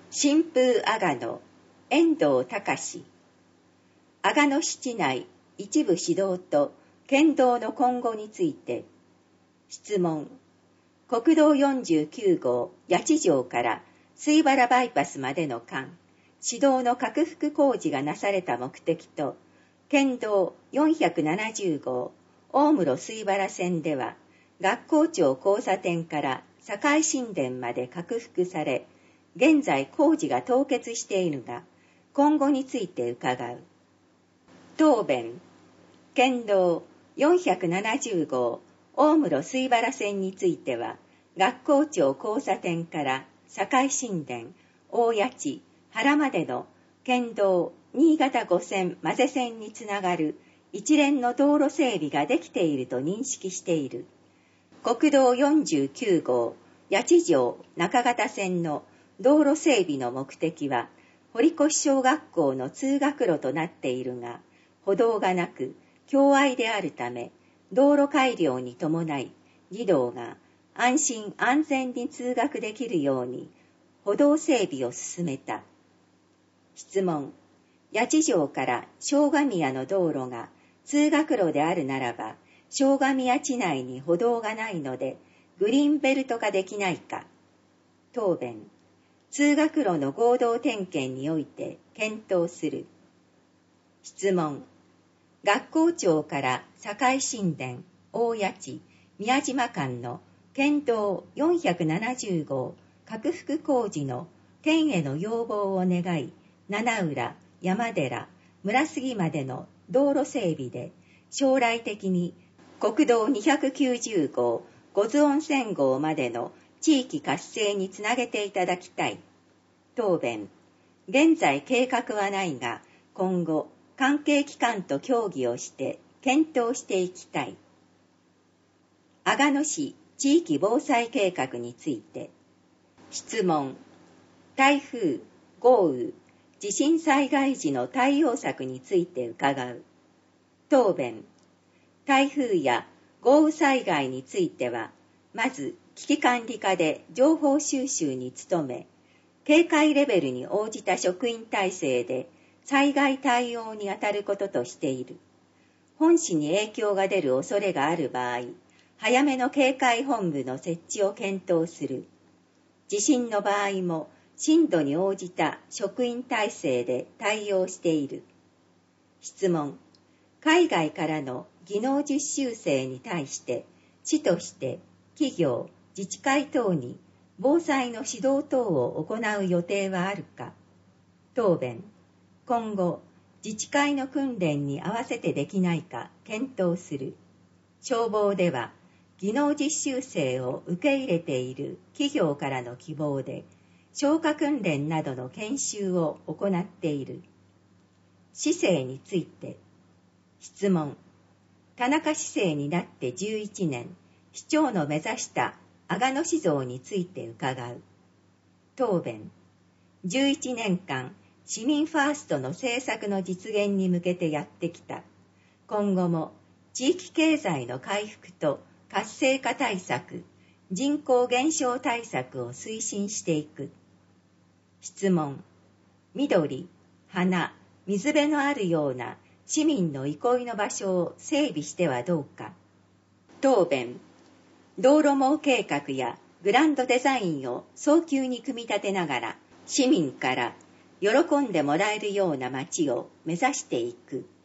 新風阿賀野遠藤隆。阿賀野市内一部市道と県道の今後について。質問。国道49号八千条から水原バイパスまでの間、市道の拡幅工事がなされた目的と、県道470号大室水原線では、学校町交差点から堺新田まで拡幅され、現在工事が凍結しているが、今後について伺う。答弁。県道470号大室水原線については、学校町交差点から堺新田、大谷地、原までの県道新潟5線混ぜ線につながる一連の道路整備ができていると認識している。国道49号八千条中方線の道路整備の目的は、堀越小学校の通学路となっているが、歩道がなく、狭隘であるため、道路改良に伴い、児童が安心安全に通学できるように、歩道整備を進めた。質問。八千条から小神宮の道路が通学路であるならば、小神宮地内に歩道がないので、グリーンベルト化できないか。答弁。通学路の合同点検において検討する。質問。学校町から堺新田、大谷地、宮島間の県道470号拡幅工事の県への要望を願い、七浦、山寺、村杉までの道路整備で、将来的に国道290号、五津温泉号までの地域活性につなげていただきたい。答弁。現在計画はないが、今後、関係機関と協議をして検討していきたい。阿賀野市地域防災計画について。質問。台風、豪雨、地震災害時の対応策について伺う。答弁。台風や豪雨災害については、まず危機管理課で情報収集に努め、警戒レベルに応じた職員体制で災害対応に当たることとしている。本市に影響が出る恐れがある場合、早めの警戒本部の設置を検討する。地震の場合も震度に応じた職員体制で対応している。質問。海外からの技能実習生に対して、市として企業、自治会等に防災の指導等を行う予定はあるか。答弁。今後、自治会の訓練に合わせてできないか検討する。消防では、技能実習生を受け入れている企業からの希望で、消火訓練などの研修を行っている。市政について。質問。田中市政になって11年、市長の目指した阿賀野市像について伺う。答弁。11年間、市民ファーストの政策の実現に向けてやってきた。今後も地域経済の回復と活性化対策、人口減少対策を推進していく。質問。緑、花、水辺のあるような市民の憩いの場所を整備してはどうか。答弁。道路網計画やグランドデザインを早急に組み立てながら、市民から喜んでもらえるような街を目指していく。